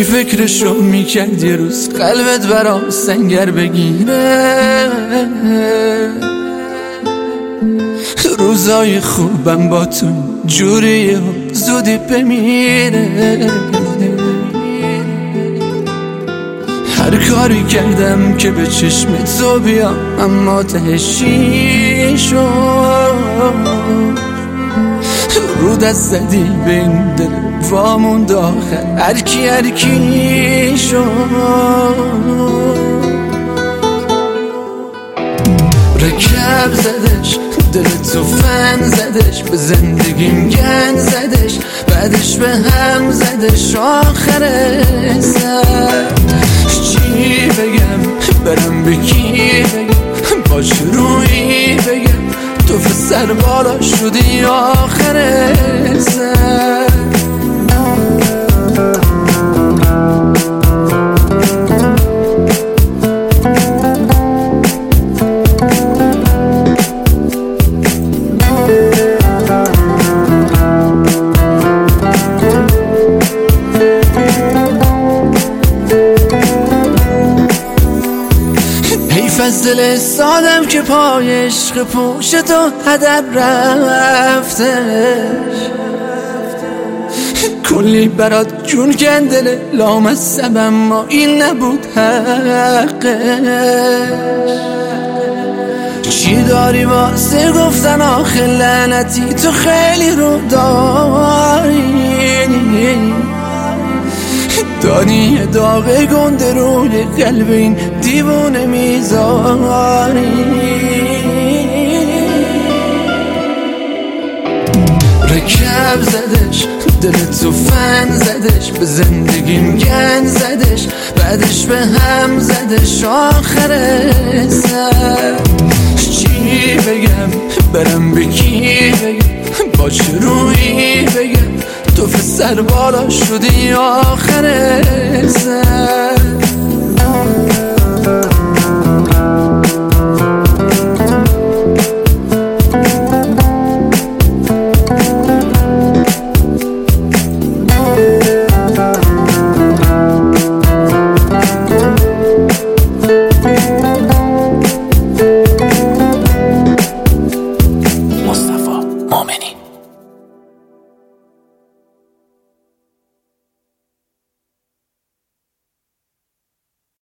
کی فکرشو میکرد یه روز قلبت برام سنگر بگیره؟ روزای خوبم با تو جوریه و زودی بمیره. هر کاری کردم که به چشم تو بیام اما تهشی شد. رو دست زدی به این دل واموند آخر هرکی شد. رکب زدش دل تو فن زدش، به زندگیم گند زدش، بعدش به هم زدش آخر سر. چی بگم برم به کی بگم، باش روی بگم تو سر بالا شدی آخر سر. از دل سادم که پای عشق پوش تو هدر رفتش. کلی برات جون کندل لامصب اما این نبود حقش. چی داری واسه گفتن آخه لعنتی تو خیلی رو داری. داری یه داغ گنده روی قلب این دیوونه میذاری. رکب زدش دل تو فن زدش، به زندگیم گند زدش، بعدش به هم زدش آخر سر. چی بگم برم به کی بگم، باش روی بگم تو سر بالا شدی آخر سر.